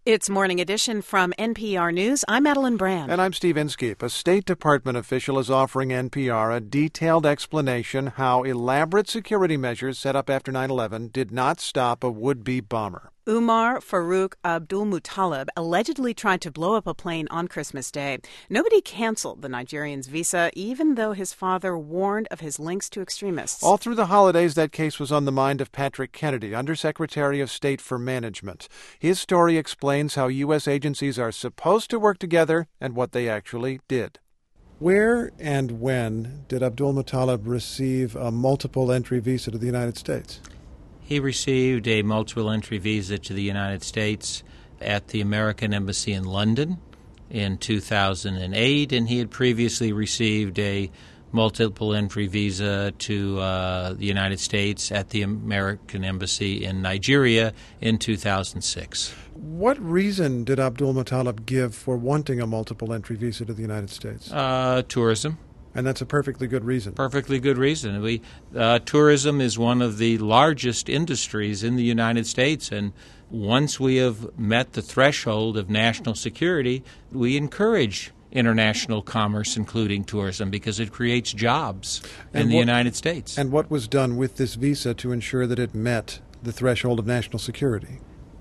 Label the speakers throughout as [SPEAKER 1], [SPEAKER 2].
[SPEAKER 1] It's Morning Edition from NPR News. I'm Madeline Brand.
[SPEAKER 2] And I'm Steve Inskeep. A State Department official is offering NPR a detailed explanation how elaborate security measures set up after 9/11 did not stop a would-be bomber.
[SPEAKER 1] Umar Farouk Abdulmutallab allegedly tried to blow up a plane on Christmas Day. Nobody canceled the Nigerian's visa, even though his father warned of his links to extremists.
[SPEAKER 2] All through the holidays, that case was on the mind of Patrick Kennedy, Undersecretary of State for Management. His story explains how U.S. agencies are supposed to work together and what they actually did. Where and when did Abdulmutallab receive a multiple entry visa to the United States?
[SPEAKER 3] He received a multiple entry visa to the United States at the American Embassy in London in 2008, and he had previously received a multiple entry visa to the United States at the American Embassy in Nigeria in 2006.
[SPEAKER 2] What reason did Abdulmutallab give for wanting a multiple entry visa to the United States?
[SPEAKER 3] Tourism.
[SPEAKER 2] And that's a perfectly good reason.
[SPEAKER 3] Perfectly good reason. Tourism is one of the largest industries in the United States, and once we have met the threshold of national security, we encourage international commerce, including tourism, because it creates jobs in the United States.
[SPEAKER 2] And what was done with this visa to ensure that it met the threshold of national security?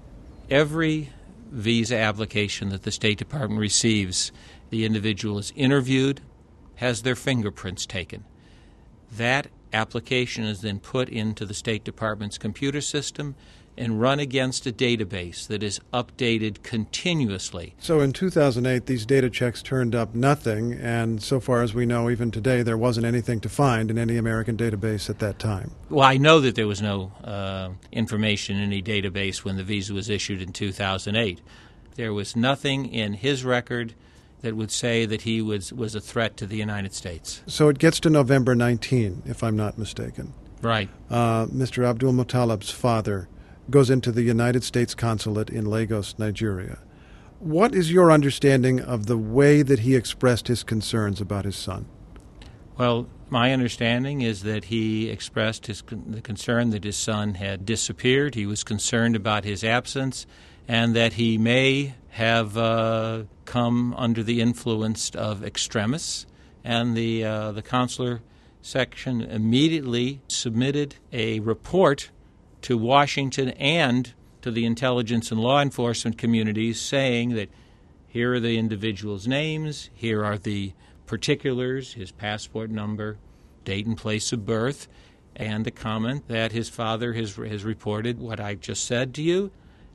[SPEAKER 3] Every visa application that the State Department receives, the individual is interviewed, has their fingerprints taken. That application is then put into the State Department's computer system and run against a database that is updated continuously.
[SPEAKER 2] So in 2008, these data checks turned up nothing, and so far as we know, even today, there wasn't anything to find in any American database at that time.
[SPEAKER 3] Well, I know that there was no information in any database when the visa was issued in 2008. There was nothing in his record that would say that he was a threat to the United States.
[SPEAKER 2] So it gets to November 19, if I'm not mistaken.
[SPEAKER 3] Right.
[SPEAKER 2] Mr. Abdulmutallab's father goes into the United States consulate in Lagos, Nigeria. What is your understanding of the way that he expressed his concerns about his son?
[SPEAKER 3] Well, my understanding is that he expressed the concern that his son had disappeared. He was concerned about his absence and that he may have come under the influence of extremists. And the consular section immediately submitted a report to Washington and to the intelligence and law enforcement communities saying that here are the individual's names, here are the particulars, his passport number, date and place of birth, and a comment that his father has reported what I just said to you.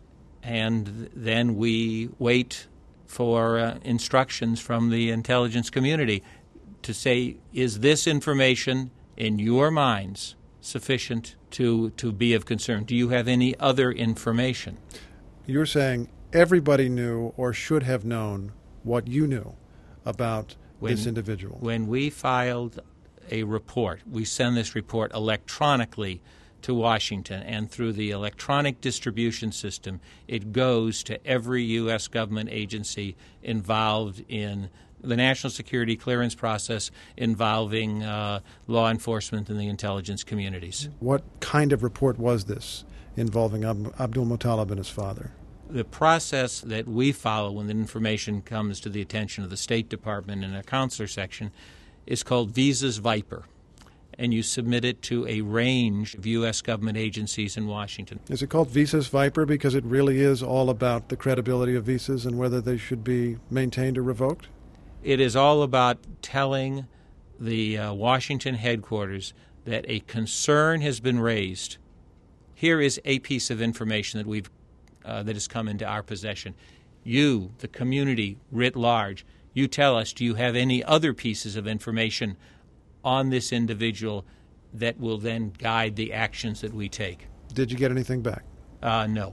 [SPEAKER 3] And then we wait for instructions from the intelligence community to say, is this information in your minds sufficient to be of concern? Do you have any other information?
[SPEAKER 2] You're saying everybody knew or should have known what you knew about this individual.
[SPEAKER 3] When we filed a report, we send this report electronically to Washington, and through the electronic distribution system, it goes to every U.S. government agency involved in the national security clearance process involving law enforcement and the intelligence communities.
[SPEAKER 2] What kind of report was this involving Abdulmutallab and his father?
[SPEAKER 3] The process that we follow when the information comes to the attention of the State Department in a consular section is called Visas Viper, and you submit it to a range of U.S. government agencies in Washington.
[SPEAKER 2] Is it called Visas Viper because it really is all about the credibility of visas and whether they should be maintained or revoked?
[SPEAKER 3] It is all about telling the Washington headquarters that a concern has been raised. Here is a piece of information that has come into our possession. You, the community writ large, you tell us, do you have any other pieces of information on this individual that will then guide the actions that we take?
[SPEAKER 2] Did you get anything back?
[SPEAKER 3] No.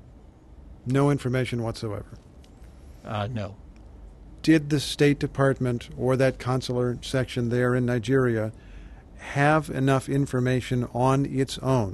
[SPEAKER 2] No information whatsoever?
[SPEAKER 3] No.
[SPEAKER 2] Did the State Department or that consular section there in Nigeria have enough information on its own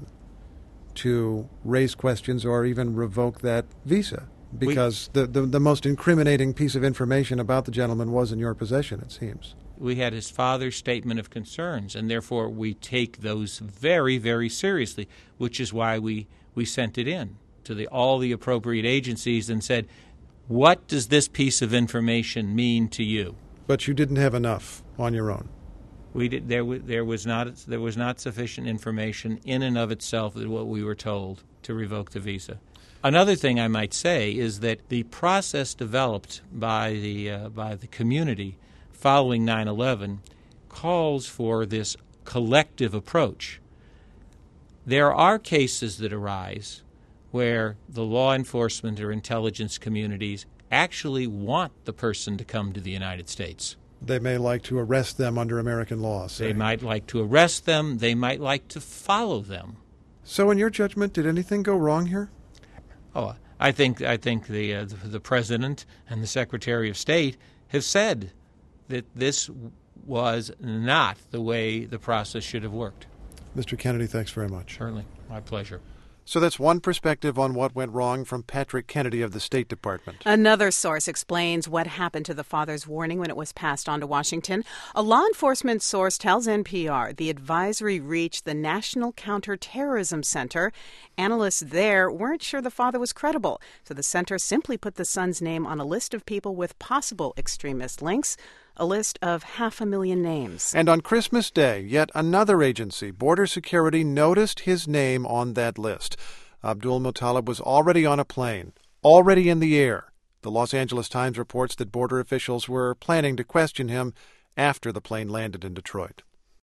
[SPEAKER 2] to raise questions or even revoke that visa? Because the most incriminating piece of information about the gentleman was in your possession, it seems.
[SPEAKER 3] We had his father's statement of concerns, and therefore we take those very, very seriously, which is why we sent it in to all the appropriate agencies and said, what does this piece of information mean to you?
[SPEAKER 2] But you didn't have enough on your own.
[SPEAKER 3] We did. There was not sufficient information in and of itself that what we were told to revoke the visa. Another thing I might say is that the process developed by the community following 9/11 calls for this collective approach. There are cases that arise where the law enforcement or intelligence communities actually want the person to come to the United States.
[SPEAKER 2] They may like to arrest them under American law. Say.
[SPEAKER 3] They might like to arrest them. They might like to follow them.
[SPEAKER 2] So in your judgment, did anything go wrong here?
[SPEAKER 3] Oh, I think the President and the Secretary of State have said that this was not the way the process should have worked.
[SPEAKER 2] Mr. Kennedy, thanks very much.
[SPEAKER 3] Certainly. My pleasure.
[SPEAKER 2] So that's one perspective on what went wrong from Patrick Kennedy of the State Department.
[SPEAKER 1] Another source explains what happened to the father's warning when it was passed on to Washington. A law enforcement source tells NPR the advisory reached the National Counterterrorism Center. Analysts there weren't sure the father was credible, so the center simply put the son's name on a list of people with possible extremist links. A list of 500,000 names.
[SPEAKER 2] And on Christmas Day, yet another agency, Border Security, noticed his name on that list. Abdul Muttalib was already on a plane, already in the air. The Los Angeles Times reports that border officials were planning to question him after the plane landed in Detroit.